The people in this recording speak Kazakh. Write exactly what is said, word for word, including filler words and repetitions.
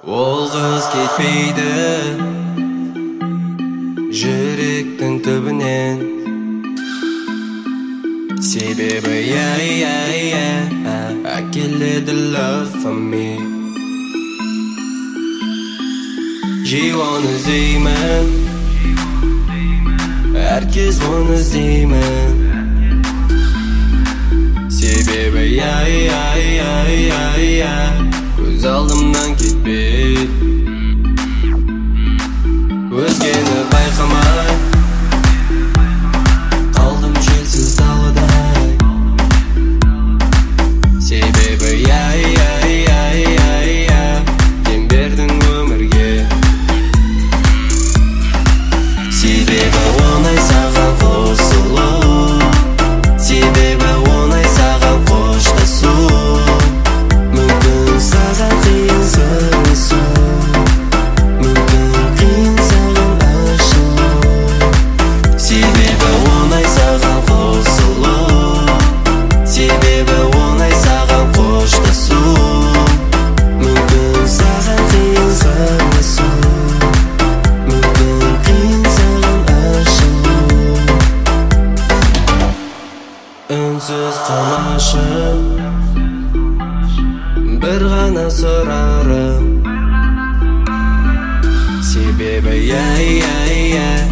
Ол қыз кетпейді жүректің түбінен, себебі я я я әкеледі love for me. Жиі оны іздеймін, әркез оны іздеймін, себебі я я я я я көз алдымнан кетпей, өзгені байқамай қалдым желсіз даладай, себебі я я я я я сен бердің өмірге, себебі оңай саған қосылу, себебі оңай саған қоштасу, мүмкін саған қиын сыңсу, мүмкін қиын саған ашылу, себебі оңай саған қосылу, себебі оңай саған қоштасу, мүмкін саған қиын сыңсу, мүмкін қиын саған ашылу. Үнсіз қалашы бір ғана сұрарым, себебі я я я